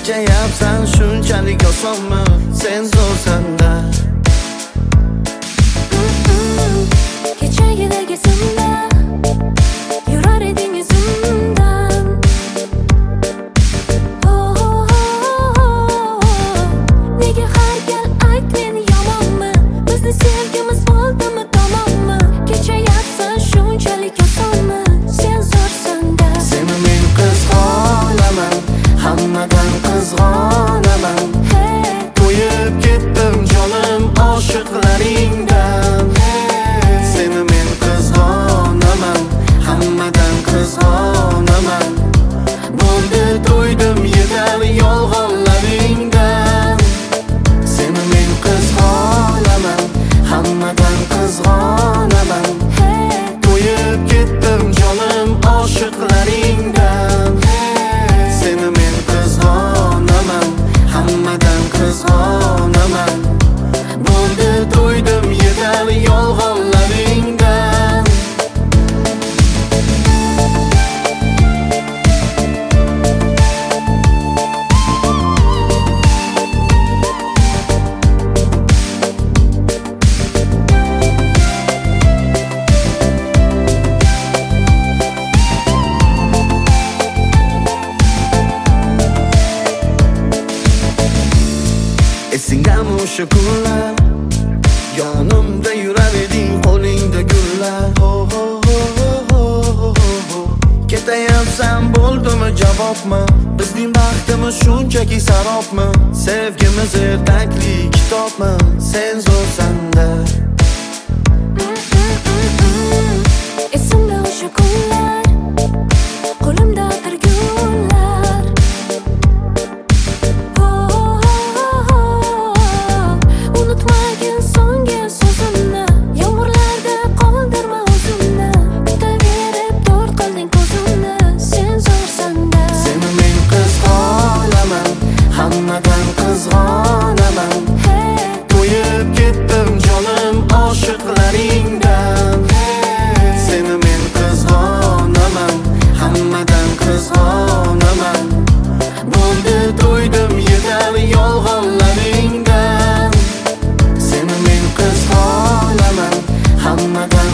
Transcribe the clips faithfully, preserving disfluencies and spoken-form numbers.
Kechayapsan shunchalik osonmi? Sen zo'rsan-da. Kechagidagi simda yurar eding izimdan. Nega har gal ayt men yomonmi? Bizni sevgimiz bo'ldimi tamommi? Kechayapsan shunchalik osonmi? Sen zo'rsan-da. Seni men qizg'onaman, hammadan qizg'onaman. To'yib ketdim jonim oshiqlaringdan. Seni men qizg'onaman, hammadan qizg'onaman. Bo'ldi to'ydim yetar yolg'onlaringdan. Seni men qizg'onaman, hammadan qizg'onaman. To'yib ketdim jonim oshiqlaringdan. Seni men qizg'onaman, hammadan qizg'onaman. Bo'ldi to'ydim yetar yolg'onlaringdan. Esingdami o'sha kunlar? Yonimda yurar eding, qo'lingda gullar. Ho ho ho ho ho ho. Ketayapsan bo'ldimi javobmi? Bizning baxtimiz shunchaki sarobmi? Sevgimiz ertakli kitobmi? Sen zo'rsan-da. Esimda o'sha kunlar, qo'limda gullar. Unutmagin so'nggi so'zimni, yomg'irlarda qoldirma o'zimni. Kutaverib tor qilding ko'zimni, sen zo'rsan-da. Seni men qizg'onaman, hammadan qizg'onaman. To'yib ketdim jonim oshiqlaringdan. Seni men qizg'onaman, hammadan qizg'onaman. Bo'ldi to'ydim yetar yolg'onlaringdan. Seni men qizg'onaman, hammadan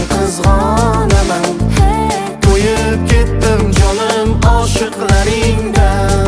qizg'onaman. To'yib ketdim jonim oshiqlaringdan.